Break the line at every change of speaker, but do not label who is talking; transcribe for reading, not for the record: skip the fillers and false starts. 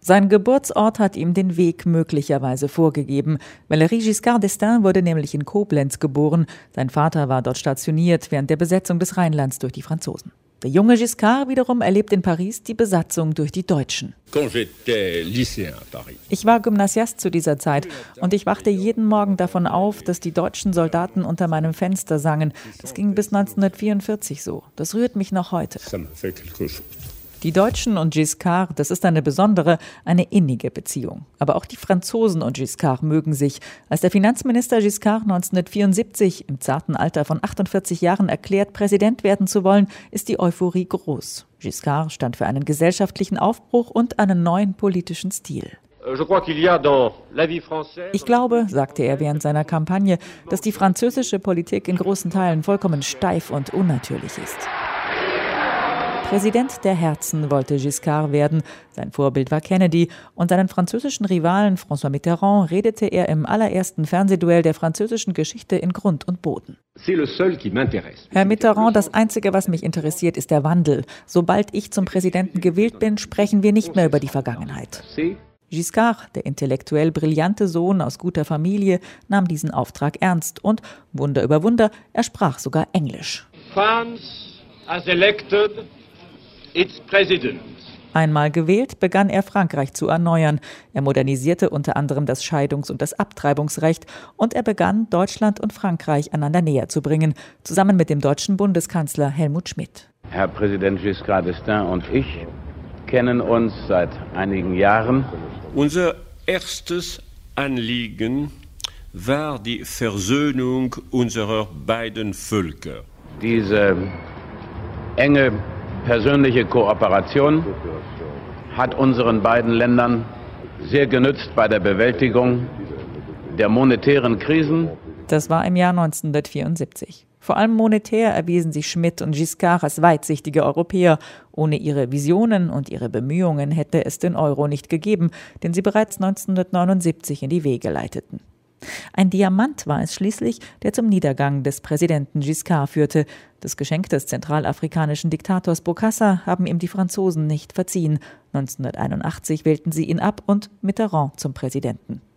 Sein Geburtsort hat ihm den Weg möglicherweise vorgegeben. Valéry Giscard d'Estaing wurde nämlich in Koblenz geboren. Sein Vater war dort stationiert während der Besetzung des Rheinlands durch die Franzosen. Der junge Giscard wiederum erlebt in Paris die Besatzung durch die Deutschen. Ich war Gymnasiast zu dieser Zeit und ich wachte jeden Morgen davon auf, dass die deutschen Soldaten unter meinem Fenster sangen. Das ging bis 1944 so. Das rührt mich noch heute. Die Deutschen und Giscard, das ist eine besondere, eine innige Beziehung. Aber auch die Franzosen und Giscard mögen sich. Als der Finanzminister Giscard 1974 im zarten Alter von 48 Jahren erklärt, Präsident werden zu wollen, ist die Euphorie groß. Giscard stand für einen gesellschaftlichen Aufbruch und einen neuen politischen Stil. Ich glaube, sagte er während seiner Kampagne, dass die französische Politik in großen Teilen vollkommen steif und unnatürlich ist. Präsident der Herzen wollte Giscard werden. Sein Vorbild war Kennedy und seinen französischen Rivalen François Mitterrand redete er im allerersten Fernsehduell der französischen Geschichte in Grund und Boden. Herr Mitterrand, das Einzige, was mich interessiert, ist der Wandel. Sobald ich zum Präsidenten gewählt bin, sprechen wir nicht mehr über die Vergangenheit. Giscard, der intellektuell brillante Sohn aus guter Familie, nahm diesen Auftrag ernst und, Wunder über Wunder, er sprach sogar Englisch.
France has elected its president.
Einmal gewählt, begann er Frankreich zu erneuern. Er modernisierte unter anderem das Scheidungs- und das Abtreibungsrecht und er begann, Deutschland und Frankreich einander näher zu bringen, zusammen mit dem deutschen Bundeskanzler Helmut Schmidt.
Herr Präsident Giscard d'Estaing und ich kennen uns seit einigen Jahren.
Unser erstes Anliegen war die Versöhnung unserer beiden Völker.
Diese enge persönliche Kooperation hat unseren beiden Ländern sehr genützt bei der Bewältigung der monetären Krisen.
Das war im Jahr 1974. Vor allem monetär erwiesen sich Schmidt und Giscard als weitsichtige Europäer. Ohne ihre Visionen und ihre Bemühungen hätte es den Euro nicht gegeben, den sie bereits 1979 in die Wege leiteten. Ein Diamant war es schließlich, der zum Niedergang des Präsidenten Giscard führte. Das Geschenk des zentralafrikanischen Diktators Bokassa haben ihm die Franzosen nicht verziehen. 1981 wählten sie ihn ab und Mitterrand zum Präsidenten.